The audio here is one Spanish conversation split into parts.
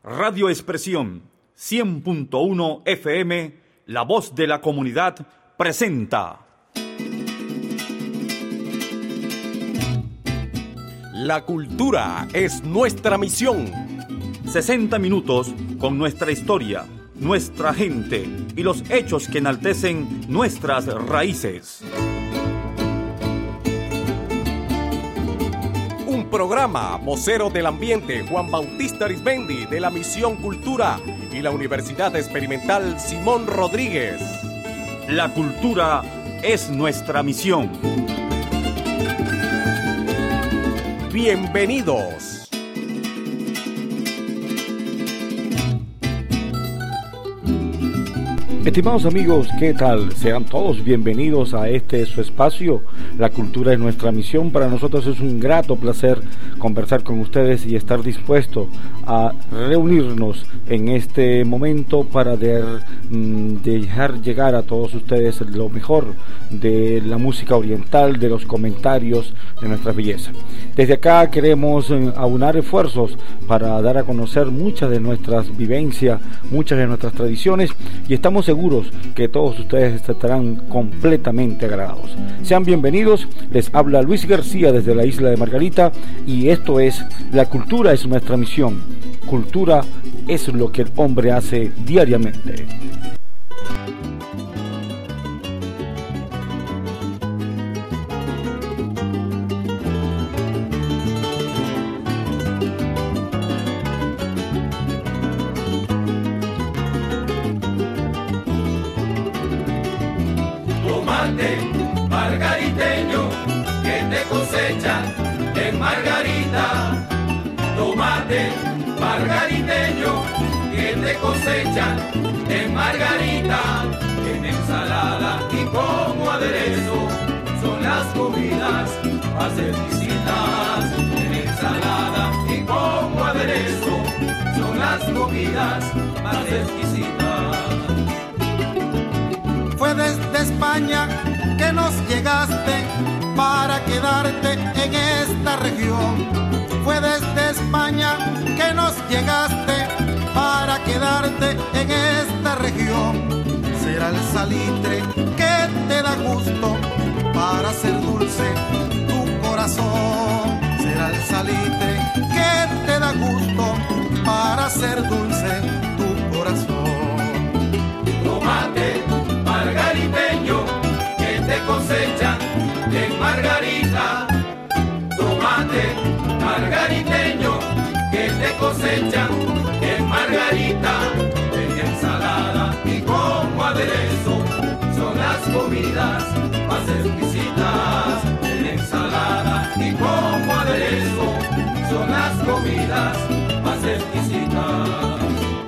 Radio Expresión 100.1 FM, La Voz de la Comunidad, presenta La cultura es nuestra misión. 60 minutos con nuestra historia, nuestra gente y los hechos que enaltecen nuestras raíces. Un programa vocero del ambiente Juan Bautista Arizmendi de la Misión Cultura y la Universidad Experimental Simón Rodríguez. La cultura es nuestra misión. Bienvenidos. Estimados amigos, ¿qué tal? Sean todos bienvenidos a su espacio. La cultura es nuestra misión. Para nosotros es un grato placer conversar con ustedes y estar dispuesto a reunirnos en este momento para dejar llegar a todos ustedes lo mejor de la música oriental, de los comentarios, de nuestra belleza. Desde acá queremos aunar esfuerzos para dar a conocer muchas de nuestras vivencias, muchas de nuestras tradiciones, y estamos seguros que todos ustedes estarán completamente agradados. Sean bienvenidos, les habla Luis García desde la isla de Margarita, y esto es La cultura es nuestra misión. Cultura es lo que el hombre hace diariamente. Margariteño que te cosechan en Margarita, tomate margariteño que te cosechan en Margarita, en ensalada y como aderezo son las comidas más exquisitas, en ensalada y como aderezo son las comidas más exquisitas. Fue desde España que nos llegaste para quedarte en esta región. Fue desde España que nos llegaste para quedarte en esta región. Será el salitre que te da gusto para hacer dulce tu corazón. Será el salitre que te da gusto para hacer dulce tu corazón. Tomate margariteño que te cosechan en Margarita, tomate margariteño que te cosechan en Margarita, en ensalada y como aderezo son las comidas más exquisitas, en ensalada y como aderezo son las comidas más exquisitas.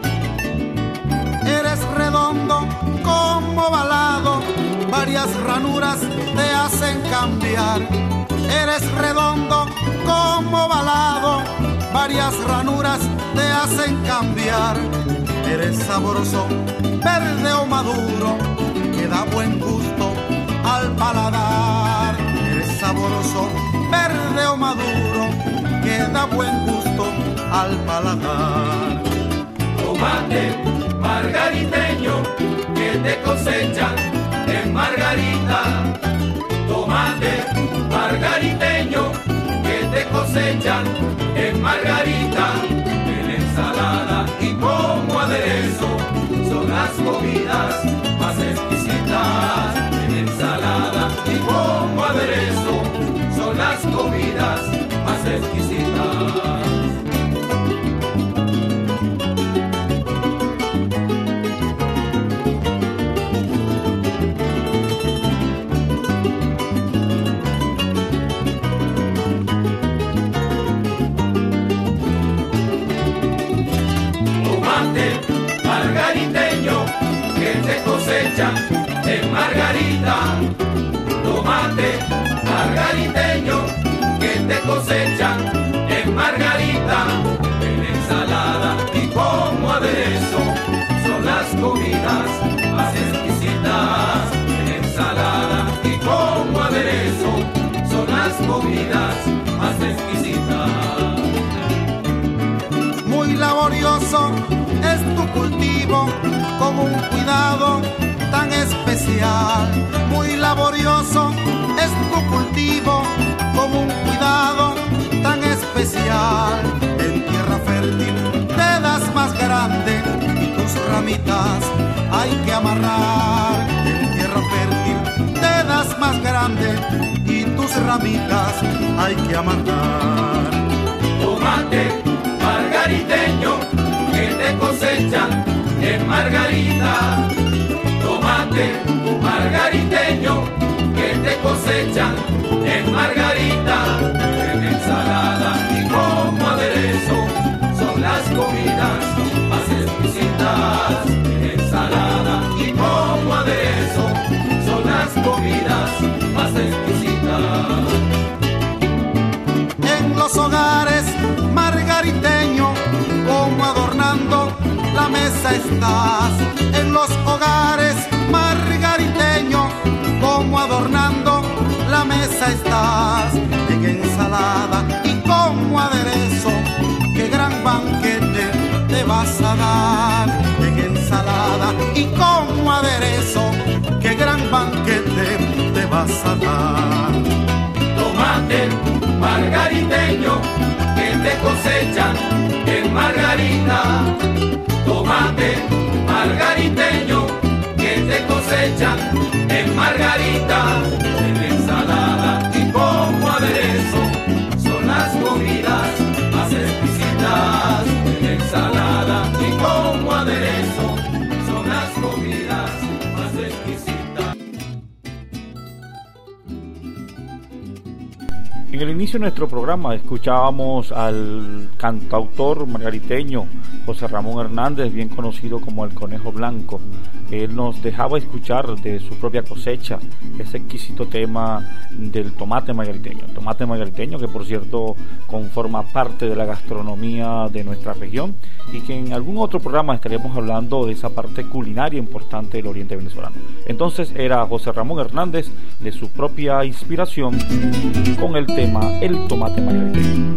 Eres redondo como ovalado, varias ranuras te hacen cambiar. Eres redondo como ovalado, varias ranuras te hacen cambiar. Eres sabroso, verde o maduro, que da buen gusto al paladar. Eres sabroso, verde o maduro, que da buen gusto al paladar. Tomate margariteño que te cosechan en Margarita, tomate margariteño que te cosechan en Margarita, en ensalada y como aderezo son las comidas más exquisitas, en ensalada y como aderezo son las comidas más exquisitas. Margariteño que te cosechan en Margarita, tomate margariteño que te cosechan en Margarita, en ensalada y como aderezo son las comidas más exquisitas, en ensalada y como aderezo son las comidas más exquisitas. laborioso es tu cultivo, con un cuidado tan especial. Muy laborioso es tu cultivo, con un cuidado tan especial. En tierra fértil te das más grande y tus ramitas hay que amarrar. En tierra fértil te das más grande y tus ramitas hay que amarrar. Tomate margariteño que te cosechan en Margarita. Tomate margariteño que te cosechan en Margarita. En ensalada y como aderezo son las comidas más exquisitas. En ensalada y como aderezo son las comidas más exquisitas. En los hogares margariteños, como adornando la mesa estás. En los hogares margariteños, como adornando la mesa estás. En ensalada y como aderezo, qué gran banquete te vas a dar. En ensalada y como aderezo, qué gran banquete te vas a dar. Tomate margariteño que te cosechan en Margarita. Tomate margariteño que te cosechan en Margarita. En ensalada y como aderezo son las comidas más exquisitas. En ensalada y como aderezo son las comidas más exquisitas. En el inicio de nuestro programa escuchábamos al cantautor margariteño José Ramón Hernández, bien conocido como el Conejo Blanco. Él nos dejaba escuchar de su propia cosecha ese exquisito tema del tomate margariteño que por cierto conforma parte de la gastronomía de nuestra región y que en algún otro programa estaremos hablando de esa parte culinaria importante del oriente venezolano. Entonces era José Ramón Hernández de su propia inspiración con el tema el tomate margariteño.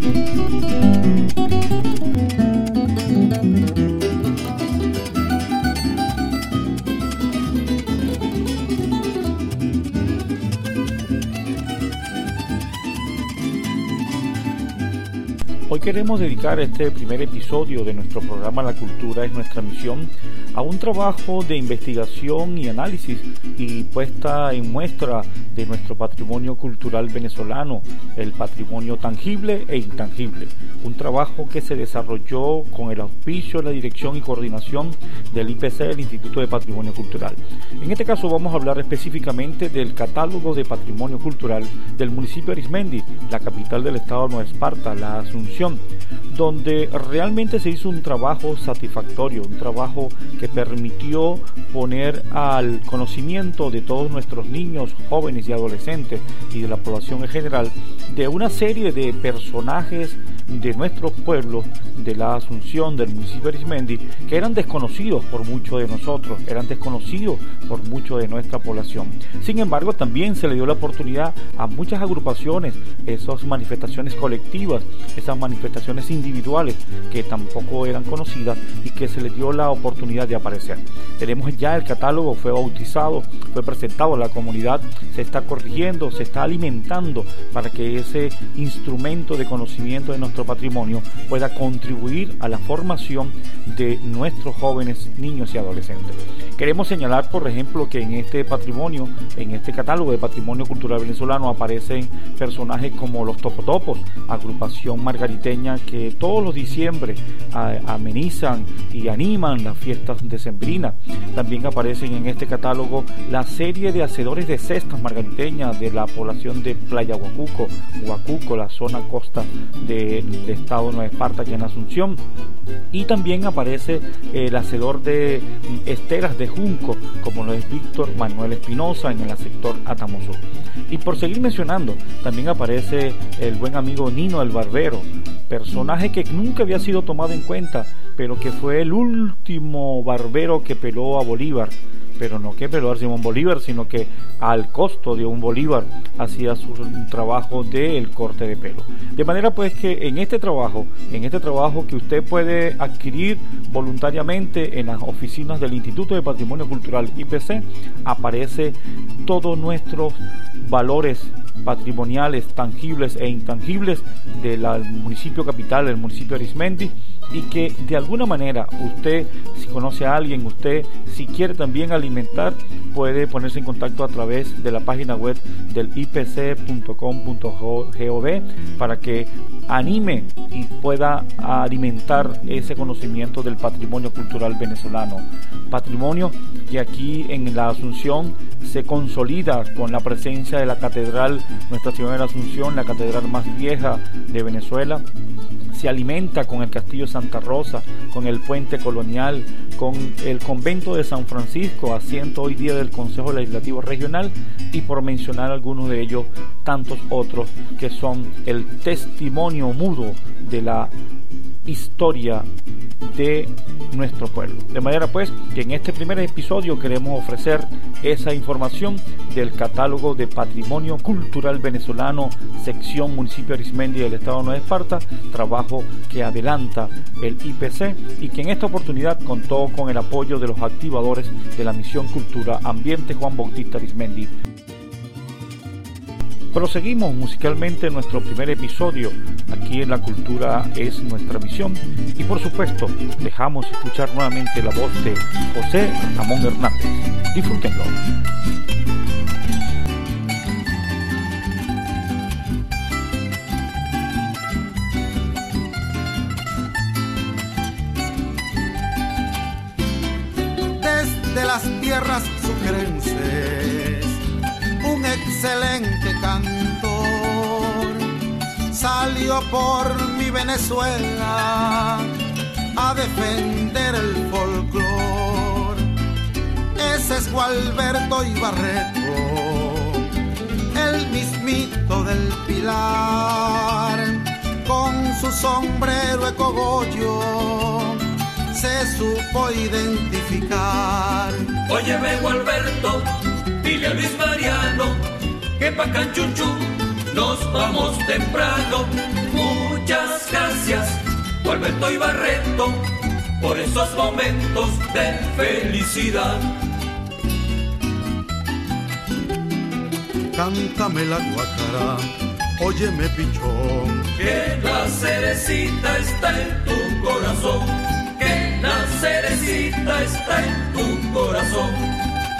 Hoy queremos dedicar este primer episodio de nuestro programa La Cultura es Nuestra Misión a un trabajo de investigación y análisis y puesta en muestra de nuestro patrimonio cultural venezolano, el patrimonio tangible e intangible. Un trabajo que se desarrolló con el auspicio, la dirección y coordinación del IPC, el Instituto de Patrimonio Cultural. En este caso vamos a hablar específicamente del catálogo de patrimonio cultural del municipio de Arismendi, la capital del estado de Nueva Esparta, la Asunción, donde realmente se hizo un trabajo satisfactorio, un trabajo que permitió poner al conocimiento de todos nuestros niños, jóvenes y adolescentes y de la población en general de una serie de personajes de nuestros pueblos de la Asunción, del municipio de Arismendi, que eran desconocidos por muchos de nosotros, eran desconocidos por mucho de nuestra población. Sin embargo, también se le dio la oportunidad a muchas agrupaciones, esas manifestaciones colectivas, esas manifestaciones individuales que tampoco eran conocidas y que se les dio la oportunidad de aparecer. Tenemos ya el catálogo, fue bautizado, fue presentado a la comunidad, se está corrigiendo, se está alimentando para que ese instrumento de conocimiento de nuestro patrimonio pueda contribuir a la formación de nuestros jóvenes, niños y adolescentes. Queremos señalar, por ejemplo, que en este patrimonio, en este catálogo de patrimonio cultural venezolano aparecen personajes como los Topotopos, agrupación margariteña que todos los diciembre amenizan y animan las fiestas decembrinas. También aparecen en este catálogo la serie de hacedores de cestas margariteñas de la población de Playa Huacuco, la zona costa del estado de Nueva Esparta, aquí en Asunción. Y también aparece el hacedor de esteras de junco, como lo es Víctor Manuel Espinosa en el sector Atamoso. Y por seguir mencionando, también aparece el buen amigo Nino el Barbero, personaje que nunca había sido tomado en cuenta, pero que fue el último barbero que peló a Bolívar. pero no que Pedro Simón Bolívar, sino que al costo de un bolívar hacía su trabajo del corte de pelo. De manera pues que en este trabajo que usted puede adquirir voluntariamente en las oficinas del Instituto de Patrimonio Cultural IPC, aparece todos nuestros valores patrimoniales tangibles e intangibles del municipio capital, del municipio de Arismendi, y que de alguna manera usted, si conoce a alguien, usted si quiere también alimentar, puede ponerse en contacto a través de la página web del ipc.com.gov para que anime y pueda alimentar ese conocimiento del patrimonio cultural venezolano, patrimonio que aquí en la Asunción se consolida con la presencia de la catedral Nuestra Señora de la Asunción, la catedral más vieja de Venezuela. Se alimenta con el Castillo Santa Rosa, con el Puente Colonial, con el Convento de San Francisco, asiento hoy día del Consejo Legislativo Regional, y por mencionar algunos de ellos, tantos otros que son el testimonio mudo de la historia de nuestro pueblo. De manera pues que en este primer episodio queremos ofrecer esa información del catálogo de patrimonio cultural venezolano, sección municipio de Arismendi del estado de Nueva Esparta, trabajo que adelanta el IPC y que en esta oportunidad contó con el apoyo de los activadores de la Misión Cultura Ambiente Juan Bautista Arismendi. Proseguimos musicalmente nuestro primer episodio. Aquí en La Cultura es nuestra misión, y por supuesto dejamos escuchar nuevamente la voz de José Ramón Hernández. Disfrútenlo. Desde las tierras sucrenses, un excelente cantor salió por mi Venezuela a defender el folclor. Ese es Gualberto Ibarreto, el mismito del Pilar, con su sombrero de cogollo se supo identificar. Óyeme, Gualberto, dile a Luis Mariano que pa' Canchunchú nos vamos temprano. Muchas gracias, Gualberto Ibarreto, por esos momentos de felicidad. Cántame la guacara, óyeme pichón, que la cerecita está en tu corazón, que la cerecita está en tu corazón.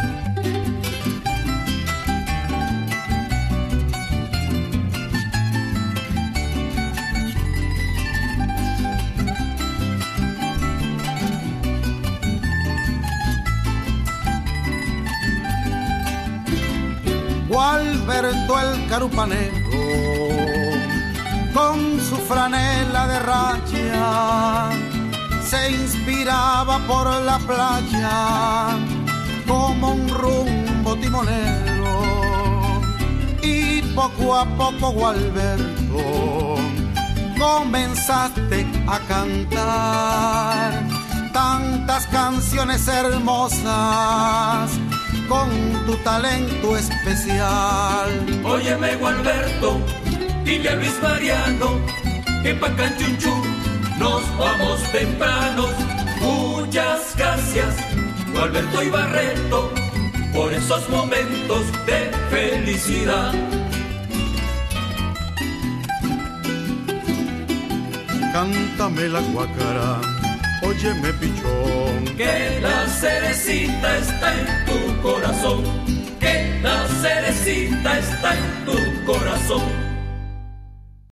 Gualberto el carupanero, con su franela de raya, se inspiraba por la playa como un rumbo timonero. Y poco a poco, Gualberto, comenzaste a cantar tantas canciones hermosas con tu talento especial. Óyeme, Gualberto, dile a Luis Mariano que pa' Canchunchú nos vamos tempranos. Muchas gracias, Gualberto Ibarreto, por esos momentos de felicidad. Cántame la guacara, óyeme pichón, que la cerecita está en tu corazón, que la cerecita está en tu corazón.